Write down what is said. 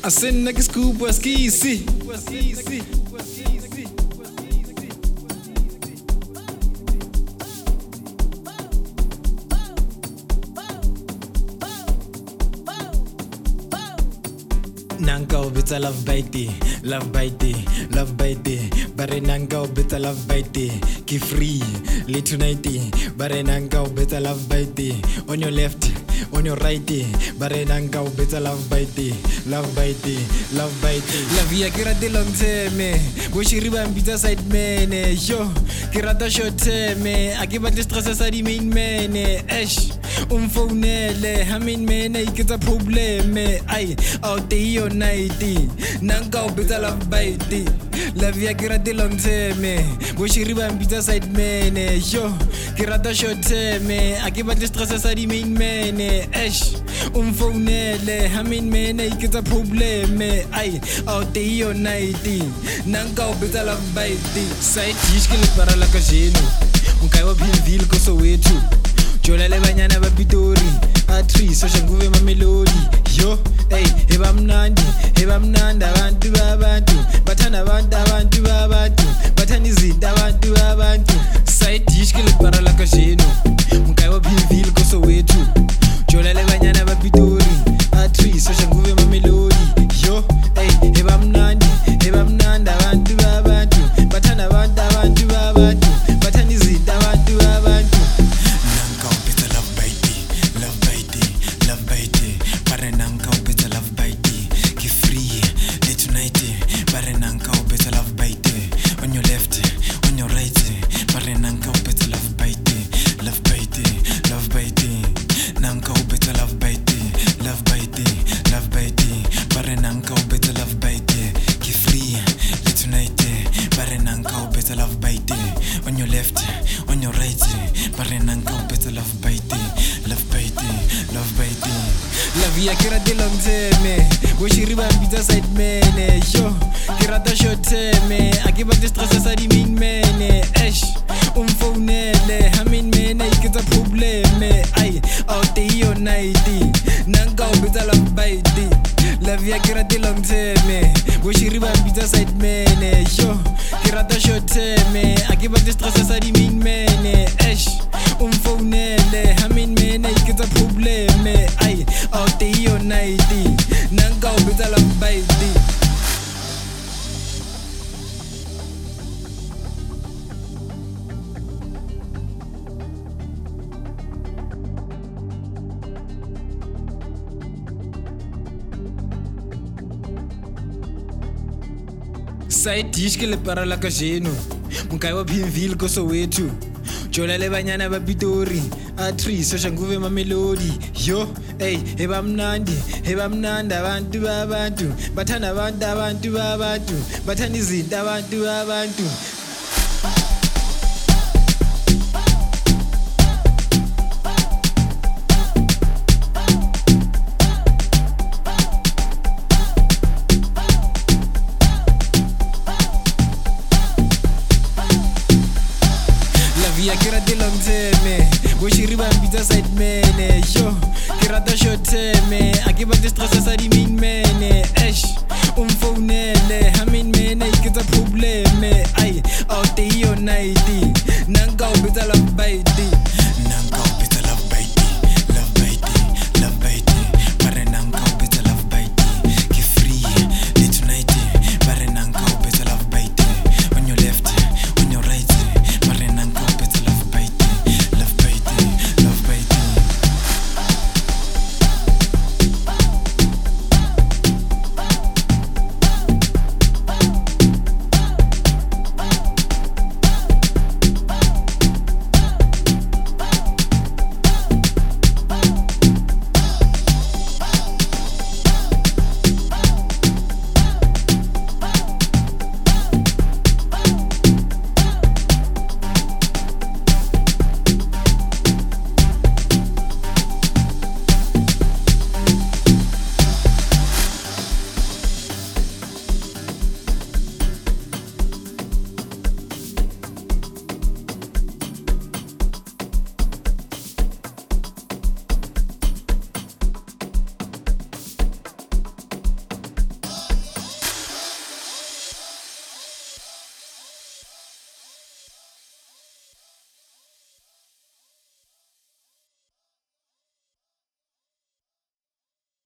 Asena ke scoop was kisi. Nanga ubita love bite, love bite, love bite. Bare nanga ubita love bite, ki free, lit tonight. Bare nanga ubita love bite, on your left, on your right. Bare nanga ubita love bite, love bite, love bite. La via kira de long terme, go shiriba mbita side mene, yo. Kira da short terme, akiba de stress sa di main mene, esh. Umfonele, hamin mene ikita probleme, ay, out the nighty, nanga ubita love bite. La via kira de long terme, go shiriba mbita side mene, yo. Kira da short terme, akiba de stress sa di main mene, esh. Umfonele, hamin mene ikita probleme, ay, out the nighty, nanga ubita love bite. Side yishkele para la kajeno, unkaiwa Billville ko Soweto. Jola le banyana ba Pitori, atri so shanguve ma melody. Yo, hey, heba mnandi abantu babantu, bathanda abantu babantu, bathanda izinto abantu babantu. Side dish ke le para la kajeno, mkai wa Billville ko Soweto. Jola le banyana ba Pitori, atri so shanguve ma melody. Yo, hey, heba mnandi abantu babantu, bathanda abantu babantu, bathanda izinto abantu babantu. On your left, on your right, parenanka better love bite, love bite, love bite. La via kira de long terme, go shiriba mbita side mene, yo. Kira da short terme, akiba de stress sa di main mene, esh. Umfonele, hamin mene ikita probleme, ay, out the nighty, nanga better love bite. La via kira de long terme, go shiriba mbita side mene, yo. Kira da short terme, akiba de stress sa di main mene, esh. Umfonele, hamin mene ikita probleme, ay, out the nighty, nanga better love bite. Side dish ke le para la kajeno, mkai wa Billville ko Soweto. Jola le banyana ba Pitori, atri so shanguve ma melody. Yo, hey, heba mnandi abantu babantu, bathanda abantu babantu, bathanda izinto abantu babantu. Kira de long terme, go shiriba mbita side mene, yo. Kira da short terme, akiba de stress sa di main mene, esh. Umfonele, hamin mene ikita probleme, ay, out the nighty, nanga ubita love bite.